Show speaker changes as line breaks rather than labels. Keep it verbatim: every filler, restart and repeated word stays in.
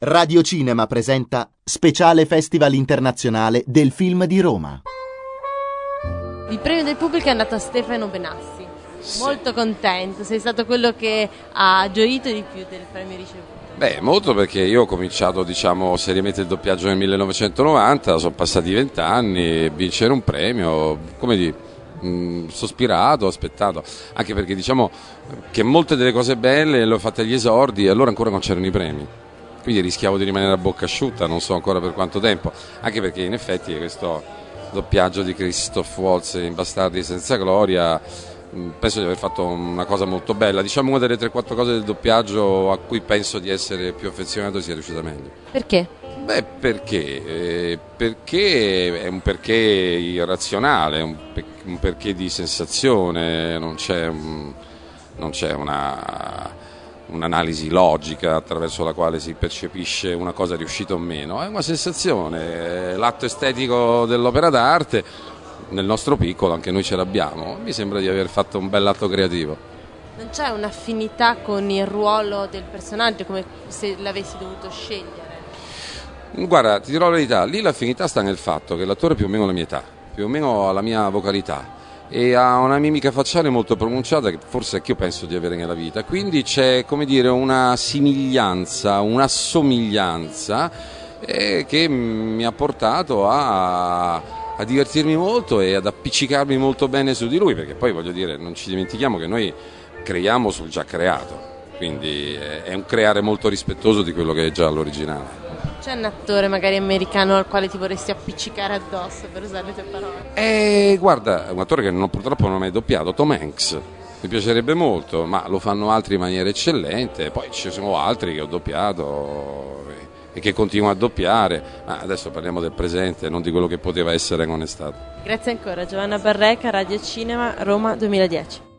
Radio Cinema presenta Speciale Festival Internazionale del Film di Roma.
Il premio del pubblico è andato a Stefano Benassi.
Sì.
Molto contento, sei stato quello che ha gioito di più del premio ricevuto.
Beh, molto, perché io ho cominciato, diciamo, seriamente il doppiaggio nel millenovecentonovanta, sono passati vent'anni, vincere un premio, come dire, mh, sospirato, aspettato, anche perché diciamo che molte delle cose belle le ho fatte agli esordi e allora ancora non c'erano i premi. Quindi rischiavo di rimanere a bocca asciutta, non so ancora per quanto tempo, anche perché in effetti questo doppiaggio di Christoph Waltz in Bastardi senza gloria, penso di aver fatto una cosa molto bella. Diciamo una delle tre quattro cose del doppiaggio a cui penso di essere più affezionato sia riuscita meglio.
Perché?
Beh, perché? Eh, perché è un perché irrazionale, un, pe- un perché di sensazione, non c'è, un, non c'è una... un'analisi logica attraverso la quale si percepisce una cosa riuscita o meno, è una sensazione, l'atto estetico dell'opera d'arte, nel nostro piccolo anche noi ce l'abbiamo, mi sembra di aver fatto un bell'atto creativo.
Non c'è un'affinità con il ruolo del personaggio, come se l'avessi dovuto scegliere?
Guarda, ti dirò la verità, lì l'affinità sta nel fatto che l'attore è più o meno la mia età, più o meno ha la mia vocalità, e ha una mimica facciale molto pronunciata che forse anch'io penso di avere nella vita, quindi c'è, come dire, una simiglianza, un'assomiglianza eh, che mi ha portato a, a divertirmi molto e ad appiccicarmi molto bene su di lui, perché poi voglio dire, non ci dimentichiamo che noi creiamo sul già creato, quindi è un creare molto rispettoso di quello che è già l'originale.
C'è un attore magari americano al quale ti vorresti appiccicare addosso, per usare le tue parole?
Eh, guarda, un attore che non, purtroppo non ho mai doppiato, Tom Hanks, mi piacerebbe molto, ma lo fanno altri in maniera eccellente, poi ci sono altri che ho doppiato e che continuo a doppiare, ma adesso parliamo del presente, non di quello che poteva essere non è stato.
Grazie ancora, Giovanna Barreca, Radio Cinema, Roma duemiladieci.